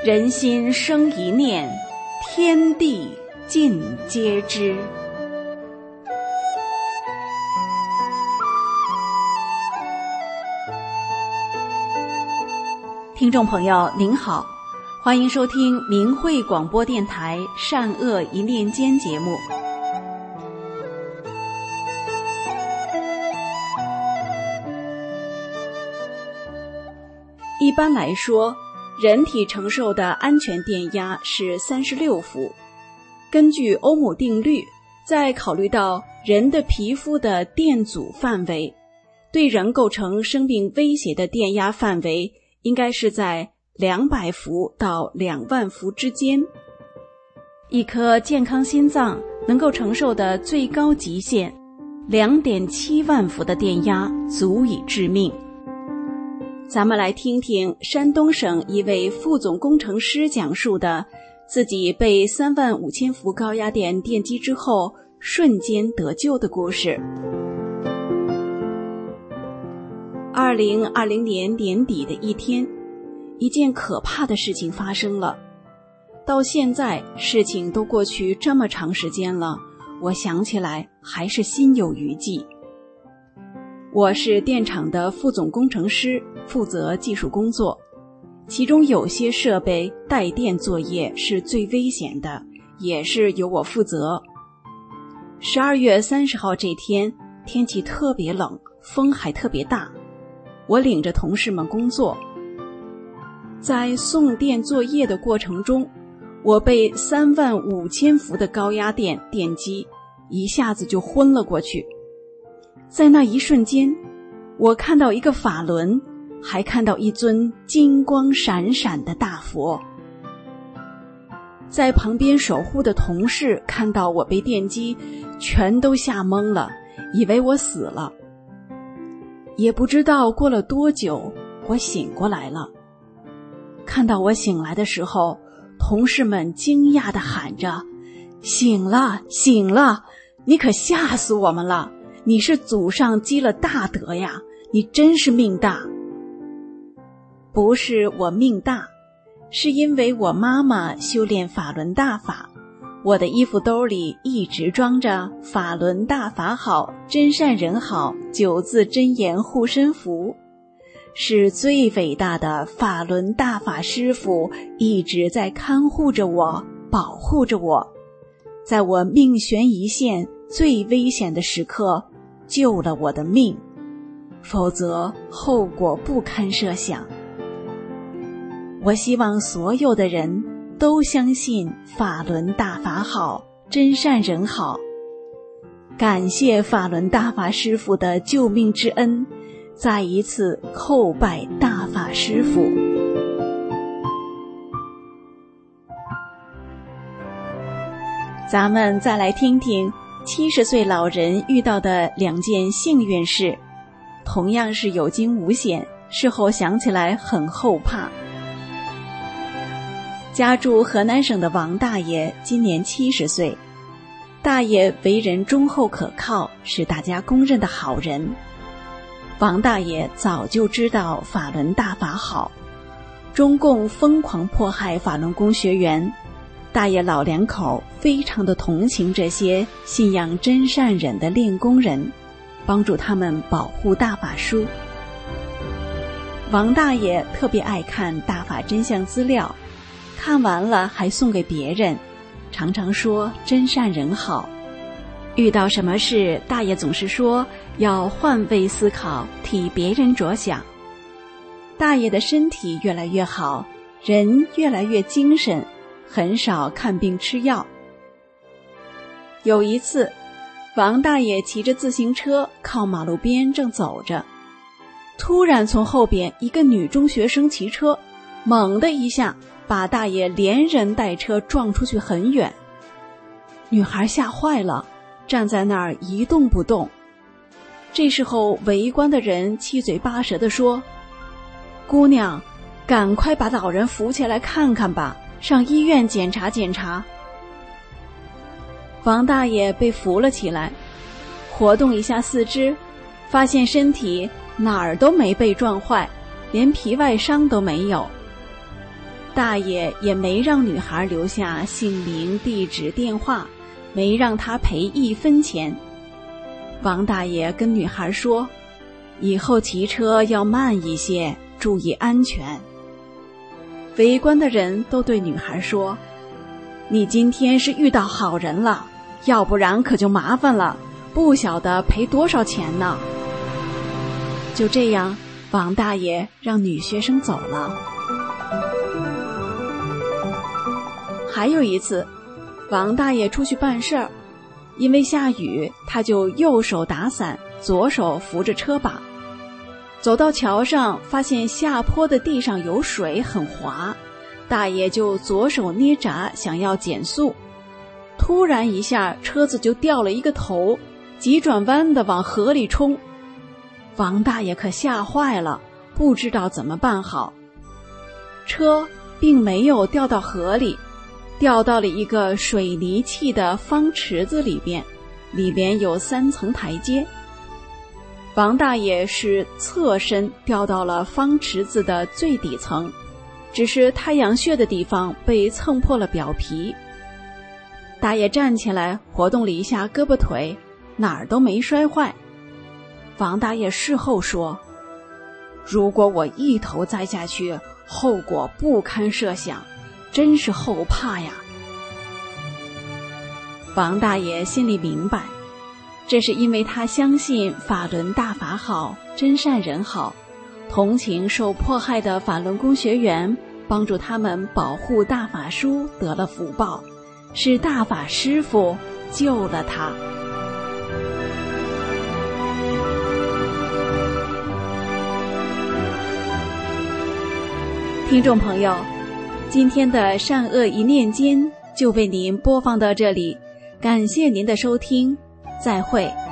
人心生一念，天地尽皆知。听众朋友您好，欢迎收听明慧广播电台善恶一念间节目。一般来说，人体承受的安全电压是36伏。根据欧姆定律，在考虑到人的皮肤的电阻范围，对人构成生命威胁的电压范围应该是在200伏到2万伏之间。一颗健康心脏能够承受的最高极限 2.7 万伏的电压足以致命。咱们来听听山东省一位副总工程师讲述的自己被35000伏高压电电击之后瞬间得救的故事。2020年年底的一天，一件可怕的事情发生了。到现在事情都过去这么长时间了，我想起来还是心有余悸。我是电厂的副总工程师，负责技术工作，其中有些设备带电作业是最危险的，也是由我负责。12月30号这天，天气特别冷，风还特别大，我领着同事们工作。在送电作业的过程中，我被35000伏的高压电电击，一下子就昏了过去。在那一瞬间，我看到一个法轮，还看到一尊金光闪闪的大佛。在旁边守护的同事看到我被电击，全都吓懵了，以为我死了。也不知道过了多久，我醒过来了。看到我醒来的时候，同事们惊讶地喊着：醒了，醒了，你可吓死我们了，你是祖上积了大德呀，你真是命大。不是我命大，是因为我妈妈修炼法轮大法，我的衣服兜里一直装着法轮大法好，真善人好9字真言护身符，是最伟大的法轮大法师父一直在看护着我，保护着我，在我命悬一线最危险的时刻救了我的命，否则后果不堪设想。我希望所有的人都相信法轮大法好，真善人好。感谢法轮大法师父的救命之恩，再一次叩拜大法师父。咱们再来听听70岁老人遇到的2件幸运事，同样是有惊无险，事后想起来很后怕。家住河南省的王大爷今年70岁，大爷为人忠厚可靠，是大家公认的好人。王大爷早就知道法轮大法好，中共疯狂迫害法轮功学员，大爷老两口非常的同情这些信仰真善忍的练功人，帮助他们保护大法书。王大爷特别爱看大法真相资料，看完了还送给别人，常常说真善人好。遇到什么事，大爷总是说要换位思考，替别人着想。大爷的身体越来越好，人越来越精神，很少看病吃药。有一次，王大爷骑着自行车靠马路边正走着，突然从后边一个女中学生骑车，猛的一下把大爷连人带车撞出去很远。女孩吓坏了，站在那儿一动不动。这时候围观的人七嘴八舌地说：姑娘，赶快把老人扶起来看看吧，上医院检查检查。王大爷被扶了起来，活动一下四肢，发现身体哪儿都没被撞坏，连皮外伤都没有。 大爷也没让女孩留下姓名、地址、电话，没让她赔1分钱。王大爷跟女孩说，以后骑车要慢一些，注意安全。围观的人都对女孩说，你今天是遇到好人了，要不然可就麻烦了，不晓得赔多少钱呢。就这样，王大爷让女学生走了。还有一次，王大爷出去办事儿，因为下雨，他就右手打伞，左手扶着车把。走到桥上，发现下坡的地上有水，很滑，大爷就左手捏闸，想要减速。突然一下，车子就掉了一个头，急转弯的往河里冲。王大爷可吓坏了，不知道怎么办好。车并没有掉到河里，掉到了一个水泥砌的方池子里边，里边有3层台阶。王大爷是侧身掉到了方池子的最底层，只是太阳穴的地方被蹭破了表皮。大爷站起来活动了一下胳膊腿，哪儿都没摔坏。王大爷事后说，如果我一头栽下去，后果不堪设想，真是后怕呀。王大爷心里明白，这是因为他相信法轮大法好，真善人好，同情受迫害的法轮功学员，帮助他们保护大法书得了福报，是大法师父救了他。听众朋友，今天的善恶一念间就为您播放到这里，感谢您的收听，再会。